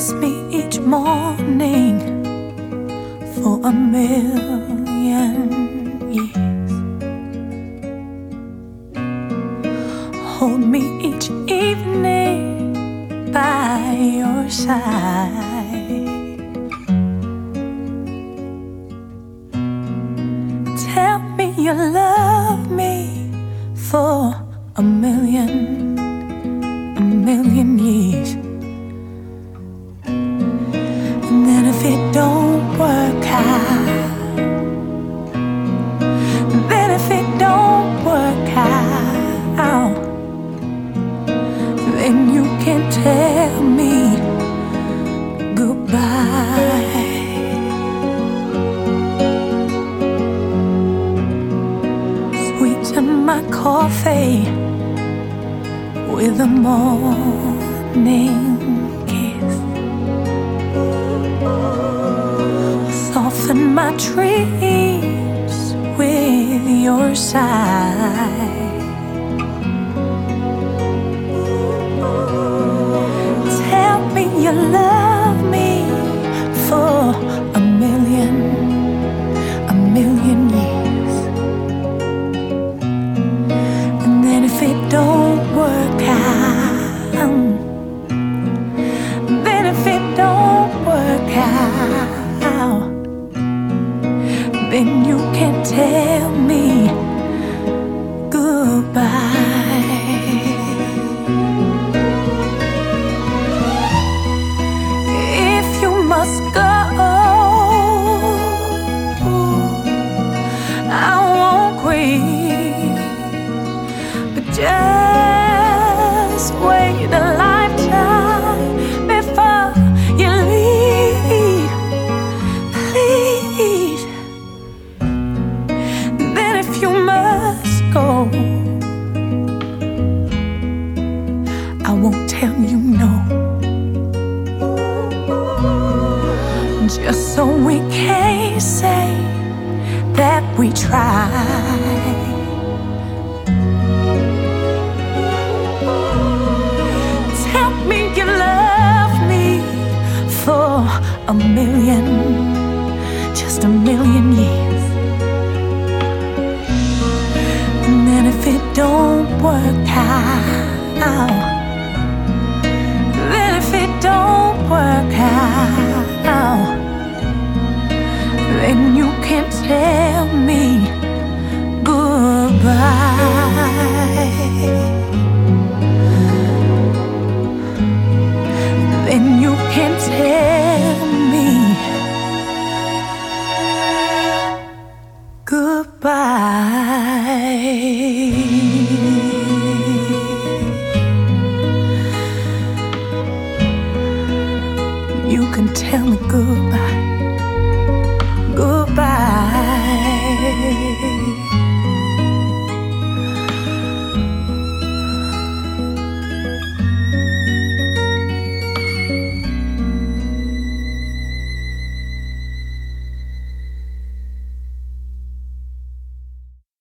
kiss me each morning for a million years. Hold me each evening by your side. Tell me you love me for a million years. And then if it don't work out, then if it don't work out, then you can tell me goodbye. Sweeten my coffee with a morning kiss. Soften my dreams with your sigh. Tell me you love me for a million years. And then if it don't work out, then if it don't work out, then you can tell me goodbye. If you must go, I won't grieve, but just wait a lifetime before you leave, please. Then if you must go, I won't tell you no, just so we can say that we tried. Tell me you love me for a million, just a million years. And then if it don't work out, then if it don't work out, then you can tell me goodbye. Then you can tell me goodbye. You can tell me goodbye.